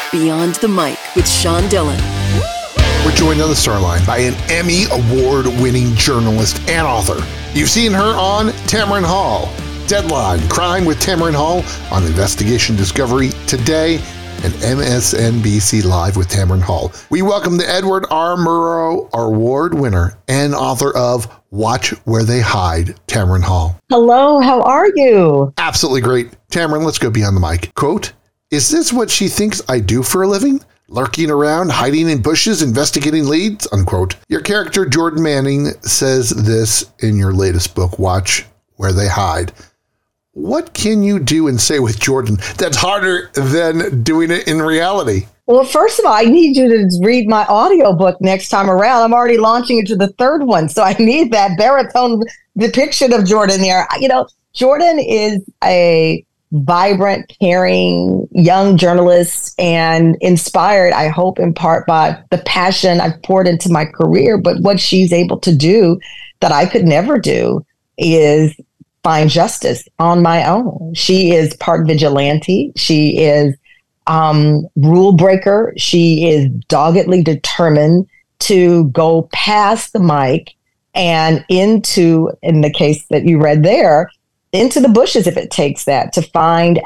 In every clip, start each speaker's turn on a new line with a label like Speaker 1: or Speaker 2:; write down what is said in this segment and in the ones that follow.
Speaker 1: Beyond the Mic with Sean Dillon.
Speaker 2: We're joined on the star line by an Emmy Award-winning journalist and author. You've seen her on Tamron Hall, Deadline, Crime with Tamron Hall on Investigation Discovery Today, and MSNBC Live with Tamron Hall. We welcome the Edward R. Murrow Award winner and author of Watch Where They Hide, Tamron Hall.
Speaker 3: Hello, how are you?
Speaker 2: Absolutely great. Tamron, let's go beyond the mic. Quote, "Is this what she thinks I do for a living? Lurking around, hiding in bushes, investigating leads," unquote. Your character, Jordan Manning, says this in your latest book, Watch Where They Hide. What can you do and say with Jordan that's harder than doing it in reality?
Speaker 3: Well, first of all, I need you to read my audiobook next time around. I'm already launching into the third one, so I need that baritone depiction of Jordan there. You know, Jordan is a vibrant, caring, young journalist and inspired, I hope, in part by the passion I've poured into my career. But what she's able to do that I could never do is find justice on my own. She is part vigilante. She is rule breaker. She is doggedly determined to go past the mic and into, in the case that you read there, into the bushes if it takes that to find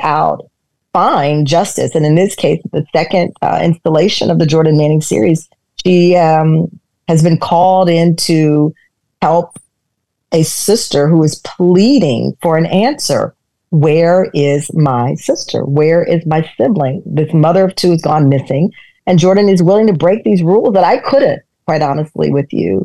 Speaker 3: justice. And in this case, the second installation of the Jordan Manning series, she has been called in to help a sister who is pleading for an answer. Where is my sister? Where is my sibling? This mother of two has gone missing. And Jordan is willing to break these rules that I couldn't, quite honestly, with you,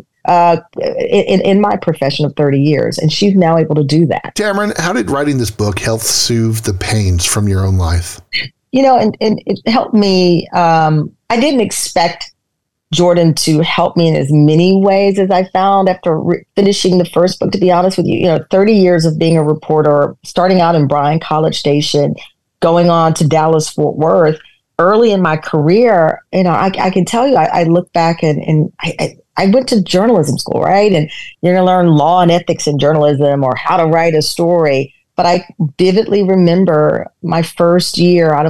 Speaker 3: in my profession of 30 years. And she's now able to do that.
Speaker 2: Tamron, how did writing this book help soothe the pains from your own life?
Speaker 3: You know, and it helped me. I didn't expect Jordan to help me in as many ways as I found after finishing the first book, to be honest with you. 30 years of being a reporter, starting out in Bryan College Station, going on to Dallas Fort Worth. Early in my career, I can tell you, I look back and I went to journalism school, right? And you're going to learn law and ethics in journalism or how to write a story. But I vividly remember my first year out of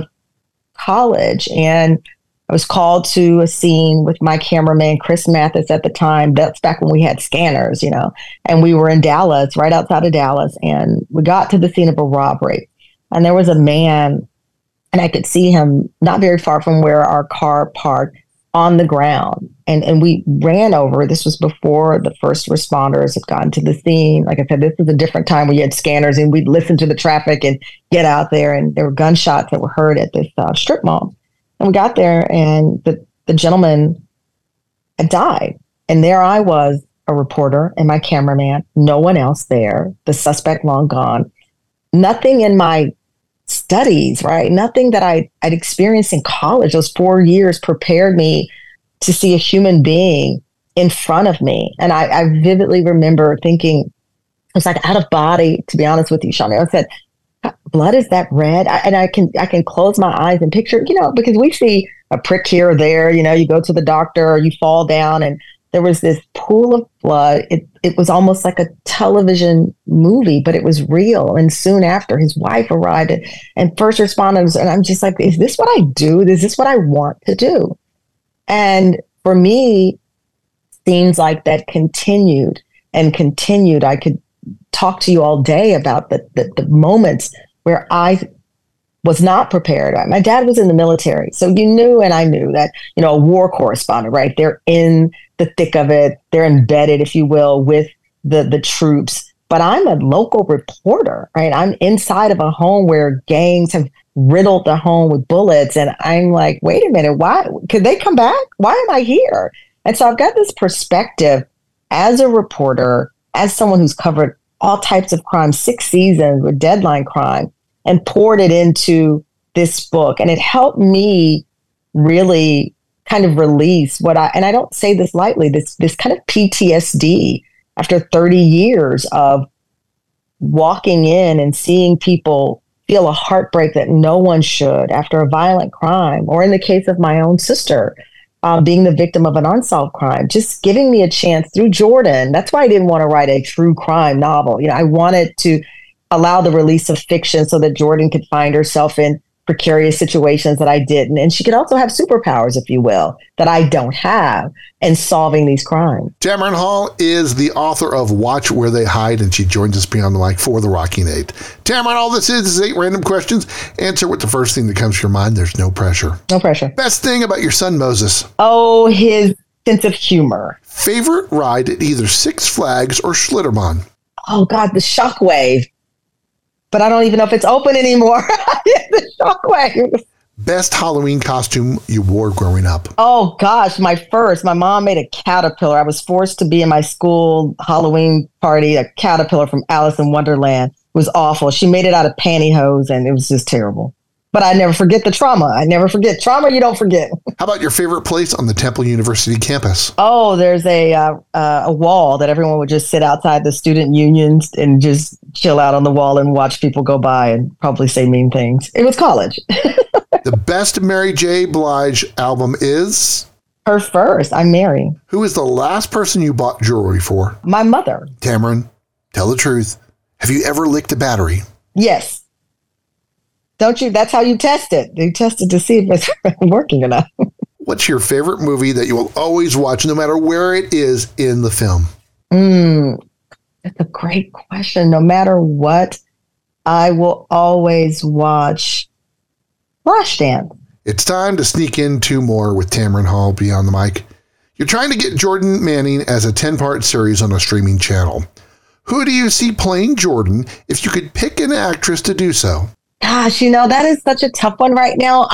Speaker 3: college, and I was called to a scene with my cameraman, Chris Mathis, at the time. That's back when we had scanners, and we were in Dallas, right outside of Dallas. And we got to the scene of a robbery. And there was a man, and I could see him not very far from where our car parked, on the ground. And we ran over. This was before the first responders had gotten to the scene. Like I said, this was a different time. We had scanners and we'd listen to the traffic and get out there. And there were gunshots that were heard at this strip mall. And we got there, and the gentleman had died. And there I was, a reporter and my cameraman, no one else there, the suspect long gone. Nothing in my studies, right? Nothing that I'd experienced in college, those 4 years, prepared me to see a human being in front of me. And I vividly remember thinking, it was like out of body, to be honest with you, Sean. I said, blood is that red? I can close my eyes and picture, because we see a prick here or there, you go to the doctor or you fall down, and there was this pool of blood. It was almost like a television movie, but it was real. And soon after, his wife arrived and first responders. And I'm just like, is this what I do? Is this what I want to do? And for me, scenes like that continued and continued. I could talk to you all day about the moments where I was not prepared. My dad was in the military. So you knew, and I knew that, a war correspondent, right? They're in the thick of it. They're embedded, if you will, with the troops. But I'm a local reporter, right? I'm inside of a home where gangs have riddled the home with bullets. And I'm like, wait a minute, why? Could they come back? Why am I here? And so I've got this perspective as a reporter, as someone who's covered all types of crime, 6 seasons with Deadline crime, and poured it into this book. And it helped me really kind of release and I don't say this lightly, this kind of PTSD after 30 years of walking in and seeing people feel a heartbreak that no one should after a violent crime, or in the case of my own sister, being the victim of an unsolved crime, just giving me a chance through Jordan. That's why I didn't want to write a true crime novel. I wanted to allow the release of fiction so that Jordan could find herself in precarious situations that I didn't. And she could also have superpowers, if you will, that I don't have in solving these crimes.
Speaker 2: Tamron Hall is the author of Watch Where They Hide, and she joins us beyond the mic for the Rocking Eight. Tamron, all this is 8 random questions. Answer with the first thing that comes to your mind. There's no pressure.
Speaker 3: No pressure.
Speaker 2: Best thing about your son, Moses?
Speaker 3: Oh, his sense of humor.
Speaker 2: Favorite ride at either Six Flags or Schlitterbahn?
Speaker 3: Oh, God, the Shockwave. But I don't even know if it's open anymore. The Shockwave.
Speaker 2: Best Halloween costume you wore growing up?
Speaker 3: Oh, gosh, my mom made a caterpillar. I was forced to be in my school Halloween party, a caterpillar from Alice in Wonderland. It was awful. She made it out of pantyhose, and it was just terrible. But I never forget the trauma. I never forget. Trauma you don't forget.
Speaker 2: How about your favorite place on the Temple University campus?
Speaker 3: Oh, there's a wall that everyone would just sit outside the student unions and just chill out on the wall and watch people go by and probably say mean things. It was college.
Speaker 2: The best Mary J. Blige album is?
Speaker 3: Her first, I'm Mary.
Speaker 2: Who is the last person you bought jewelry for?
Speaker 3: My mother.
Speaker 2: Tamron, tell the truth. Have you ever licked a battery?
Speaker 3: Yes. Don't you? That's how you test it. You test it to see if it's working or not.
Speaker 2: What's your favorite movie that you will always watch no matter where it is in the film?
Speaker 3: That's a great question. No matter what, I will always watch Flashdance.
Speaker 2: It's time to sneak in 2 more with Tamron Hall beyond the mic. You're trying to get Jordan Manning as a 10-part series on a streaming channel. Who do you see playing Jordan if you could pick an actress to do so?
Speaker 3: Gosh, that is such a tough one right now.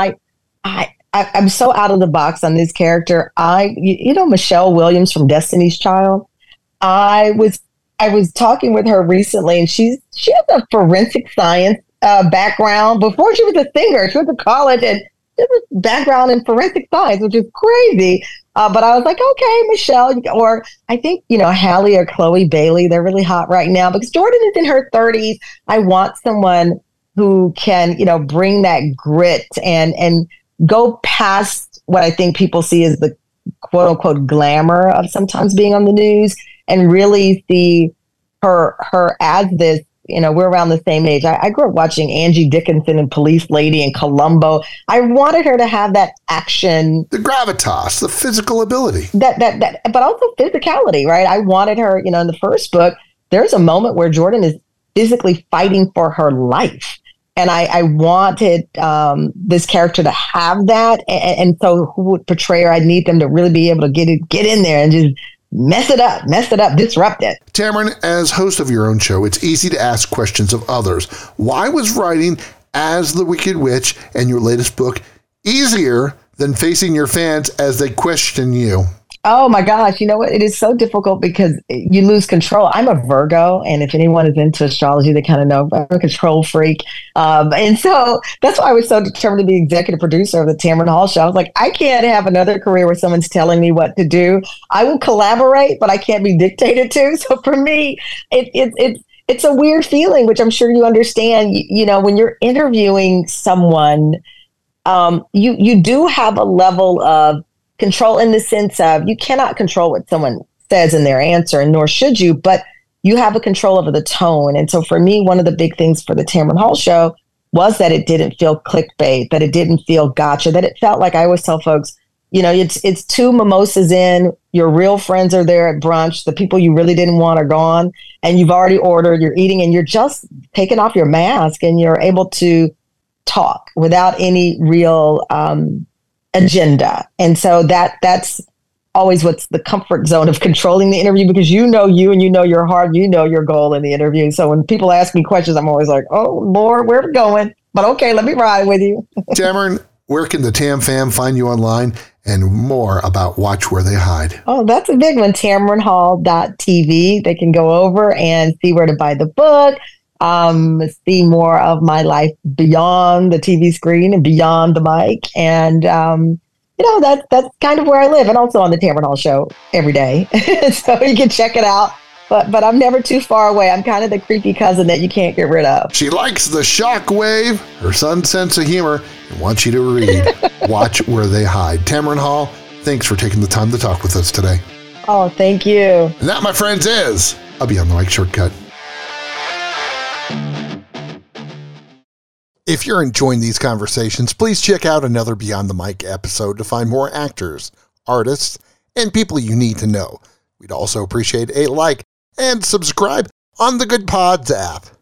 Speaker 3: I'm so out of the box on this character. Michelle Williams from Destiny's Child. I was talking with her recently, and she has a forensic science background. Before she was a singer, she went to college and she has a background in forensic science, which is crazy. But I was like, okay, Michelle, or I think, Halle or Chloe Bailey, they're really hot right now because Jordan is in her 30s. I want someone who can, bring that grit and go past what I think people see as the quote unquote glamour of sometimes being on the news and really see her as this, we're around the same age. I grew up watching Angie Dickinson and Police Lady and Columbo. I wanted her to have that action.
Speaker 2: The gravitas, the physical ability.
Speaker 3: That, but also physicality, right? I wanted her, in the first book, there's a moment where Jordan is physically fighting for her life. And I wanted this character to have that. And so who would portray her? I need them to really be able to get in there and just mess it up, disrupt it.
Speaker 2: Tamron, as host of your own show, it's easy to ask questions of others. Why was writing as the Wicked Witch and your latest book easier than facing your fans as they question you?
Speaker 3: Oh my gosh. You know what? It is so difficult because you lose control. I'm a Virgo. And if anyone is into astrology, they kind of know I'm a control freak. And so that's why I was so determined to be executive producer of the Tamron Hall Show. I was like, I can't have another career where someone's telling me what to do. I will collaborate, but I can't be dictated to. So for me, it's a weird feeling, which I'm sure you understand. When you're interviewing someone, you do have a level of control in the sense of you cannot control what someone says in their answer, and nor should you, but you have a control over the tone. And so for me, one of the big things for the Tamron Hall Show was that it didn't feel clickbait, that it didn't feel gotcha, that it felt like I always tell folks, it's 2 mimosas in, your real friends are there at brunch, the people you really didn't want are gone, and you've already ordered, you're eating, and you're just taking off your mask and you're able to talk without any real agenda. And so that's always what's the comfort zone of controlling the interview, because you and you know your heart, you know your goal in the interview. So when people ask me questions, I'm always like, oh Lord, where are we going? But okay, let me ride with you.
Speaker 2: Tamron, where can the Tam fam find you online and more about Watch Where They Hide?
Speaker 3: Oh, that's a big one. TamronHall.tv. They can go over and see where to buy the book, see more of my life beyond the TV screen and beyond the mic. And, that's kind of where I live, and also on the Tamron Hall Show every day. So you can check it out. But I'm never too far away. I'm kind of the creepy cousin that you can't get rid of.
Speaker 2: She likes the shockwave, her son's sense of humor, and wants you to read Watch Where They Hide. Tamron Hall, thanks for taking the time to talk with us today.
Speaker 3: Oh, thank you.
Speaker 2: And that, my friends, is a Beyond the Mic Shortcut. If you're enjoying these conversations, please check out another Beyond the Mic episode to find more actors, artists, and people you need to know. We'd also appreciate a like and subscribe on the Good Pods app.